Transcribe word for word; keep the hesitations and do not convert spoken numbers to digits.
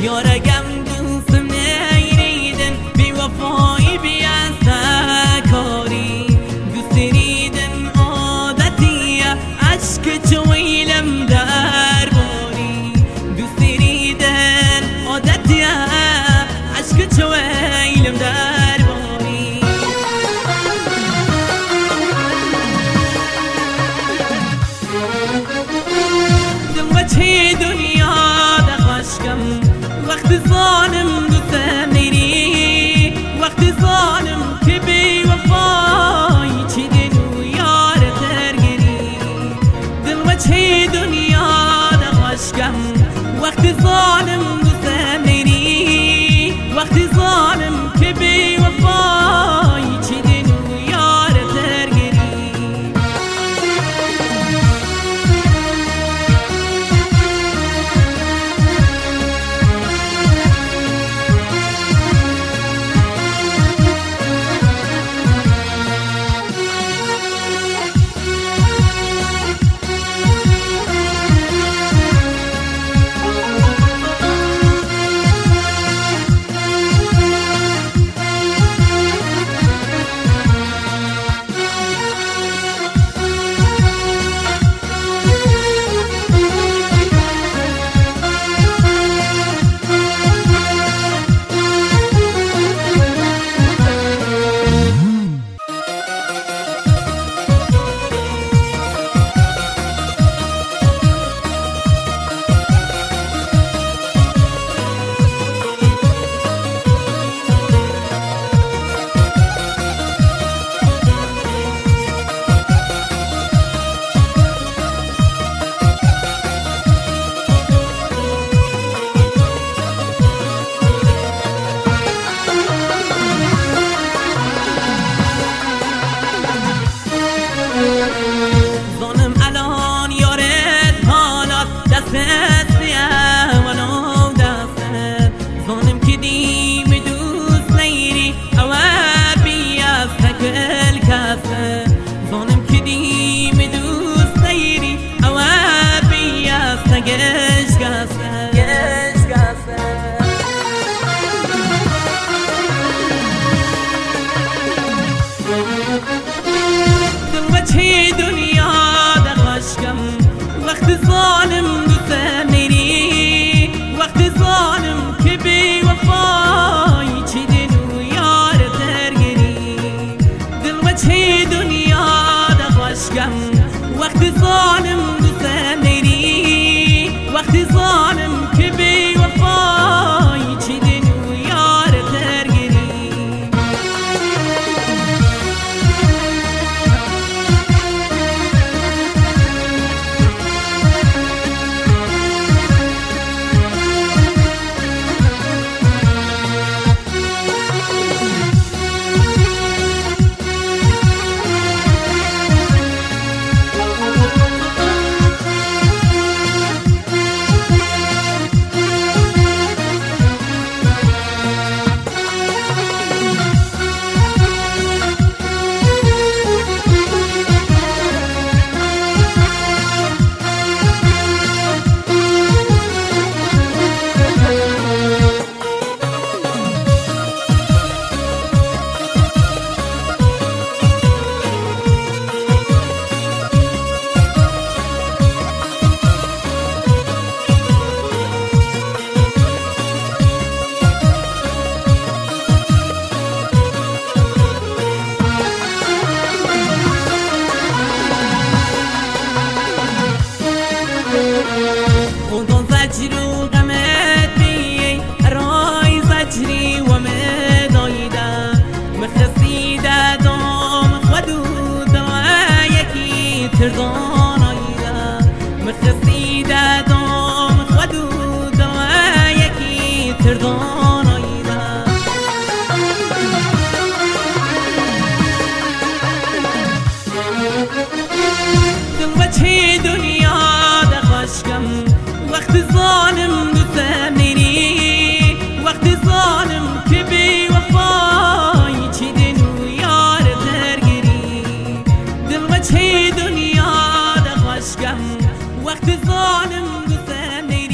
یارگم دوستم نیریدن بی وفایی بی کاری دوست ریدن عادتیه عشق چویلم در باری دوست ریدن عادتیه عشق چویلم در باری دم بچه دنیا دخوشکم وقت ظالم دوستم نیری وقت ظالم که بی وفایی چی دلو یار ترگری دل بچه دنیا دخوشکم وقت ظالم دوستم نیری وقت ظالم که بی وفایی چی دلو یار ترگری ظالم كدي مدوس نيري أوابي يا سجش قاسة جش قاسة دل وجهي دنيا دخشكم وقت ظالم دوسم نيري وقت ظالم كبي وفاي چي دلو يار ترگري دل وجهي دنيا دخشكم وقت ظالم دوسم نيري وقت ظالم كبي وفاي چي دلو يار ترگري خودم زجر و غمت بی رای زجری و مدایدم مخسیده دام خودو دوا یکی تردان آیدم مخسیده دام خودو دوا یکی تردان آیدم دل بچه دنیا دخشکم وقت ظالم دوسم نیری وقت ظالم که بی وفایی چی دلو یار ترگری دل بچه دنیا دخشکم وقت ظالم دوسم نیری